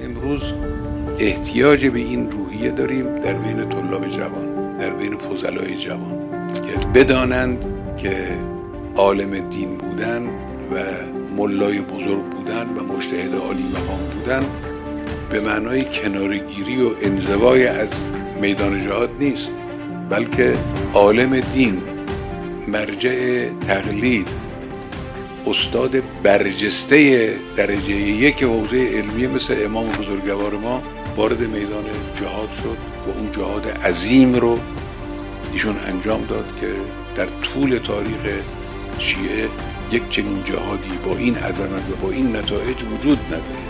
امروز احتیاج به این روحیه داریم در بین طلاب جوان، در بین فضلای جوان، که بدانند که عالم دین بودن و ملای بزرگ بودن و مجتهد عالی مقام بودن به معنای کنارگیری و انزوای از میدان جهاد نیست، بلکه عالم دین، مرجع تقلید، استاد برجسته درجه یک حوزه علمیه مثل امام بزرگوار ما وارد میدان جهاد شد و اون جهاد عظیم رو ایشون انجام داد که در طول تاریخ شیعه یک چنین جهادی با این عظمت و با این نتایج وجود نداره.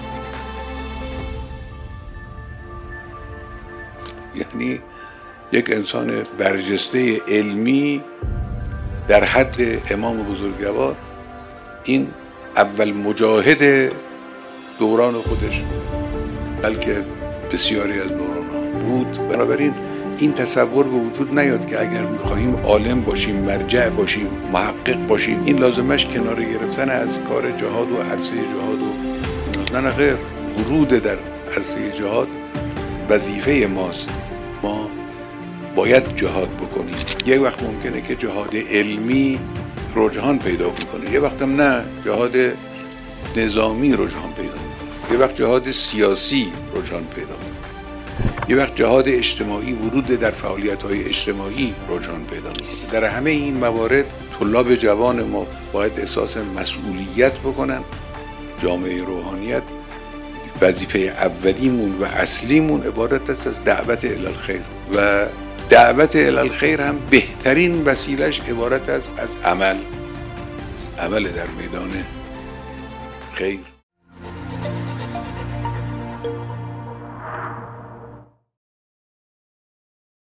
یعنی یک انسان برجسته علمی در حد امام بزرگوار این اول مجاهد دوران خودش، بلکه بسیاری از دوران بود. بنابراین این تصور به وجود نیاد که اگر میخواهیم عالم باشیم، مرجع باشیم، محقق باشیم، این لازمش کنار گرفتن از کار جهاد و عرصه جهاد و نه غیر. ورود در عرصه جهاد وظیفه ماست. ما باید جهاد بکنیم. یک وقت ممکنه که جهاد علمی رجحان پیدا کنه، یه وقت هم نه، جهاد نظامی رجحان پیدا میکنه، یه وقت جهاد سیاسی رجحان پیدا میکنه، یه وقت جهاد اجتماعی، ورود در فعالیت‌های اجتماعی رجحان پیدا میکنه. در همه این موارد طلاب جوان ما باید احساس مسئولیت بکنن. جامعه روحانیت وظیفه اولیمون و اصلیمون عبارت است از دعوت الی الخیر و دعوت الی الخیر هم بهترین وسیلش عبارت است از عمل در میدان خیر.